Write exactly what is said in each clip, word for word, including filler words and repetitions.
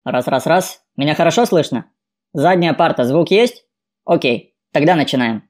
Раз-раз-раз. Меня хорошо слышно? Задняя парта, звук есть? Окей, тогда начинаем.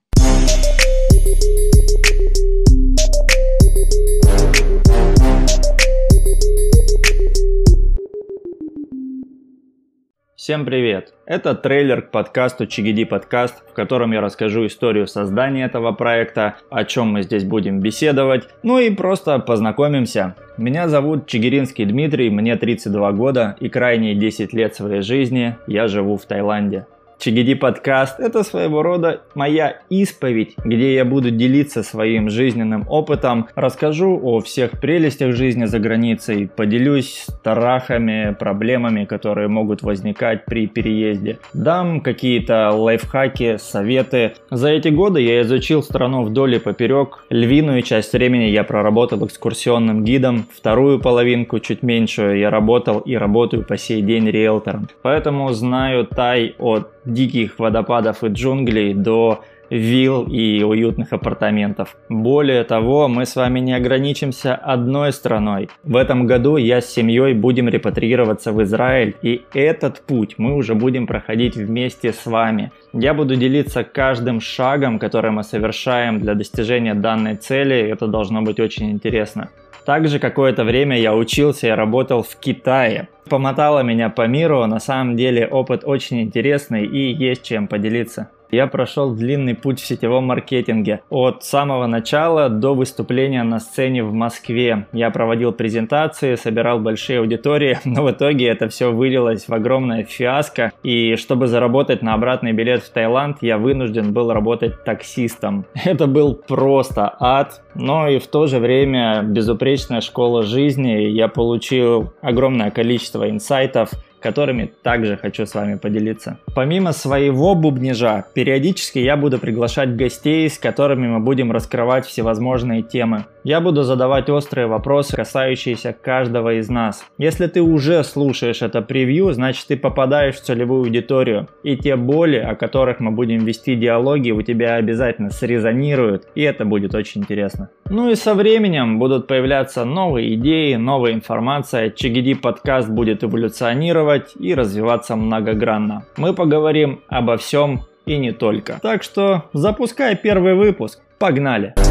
Всем привет! Это трейлер к подкасту Чигиди Подкаст, в котором я расскажу историю создания этого проекта, о чем мы здесь будем беседовать, ну и просто познакомимся. Меня зовут Чигиринский Дмитрий, мне тридцать два года и крайние десять лет своей жизни я живу в Таиланде. Чигиди Подкаст – это своего рода моя исповедь, где я буду делиться своим жизненным опытом, расскажу о всех прелестях жизни за границей, поделюсь страхами, проблемами, которые могут возникать при переезде, дам какие-то лайфхаки, советы. За эти годы я изучил страну вдоль и поперек, львиную часть времени я проработал экскурсионным гидом, вторую половинку, чуть меньшую, я работал и работаю по сей день риэлтором, поэтому знаю Тай от диких водопадов и джунглей до вилл и уютных апартаментов. Более того, мы с вами не ограничимся одной страной. В этом году я с семьей будем репатриироваться в Израиль, и этот путь мы уже будем проходить вместе с вами. Я буду делиться каждым шагом, который мы совершаем для достижения данной цели, это должно быть очень интересно. Также какое-то время я учился и работал в Китае. Помотало меня по миру, на самом деле опыт очень интересный и есть чем поделиться. Я прошел длинный путь в сетевом маркетинге. От самого начала до выступления на сцене в Москве. Я проводил презентации, собирал большие аудитории, но в итоге это все вылилось в огромное фиаско. И чтобы заработать на обратный билет в Таиланд, я вынужден был работать таксистом. Это был просто ад, но и в то же время безупречная школа жизни. Я получил огромное количество инсайтов, которыми также хочу с вами поделиться. Помимо своего бубнижа, периодически я буду приглашать гостей, с которыми мы будем раскрывать всевозможные темы. Я буду задавать острые вопросы, касающиеся каждого из нас. Если ты уже слушаешь это превью, значит ты попадаешь в целевую аудиторию. И те боли, о которых мы будем вести диалоги, у тебя обязательно срезонируют, и это будет очень интересно. Ну и со временем будут появляться новые идеи, новая информация. Чигиди подкаст будет эволюционировать и развиваться многогранно. Мы поговорим обо всем и не только. Так что запускай первый выпуск. Погнали!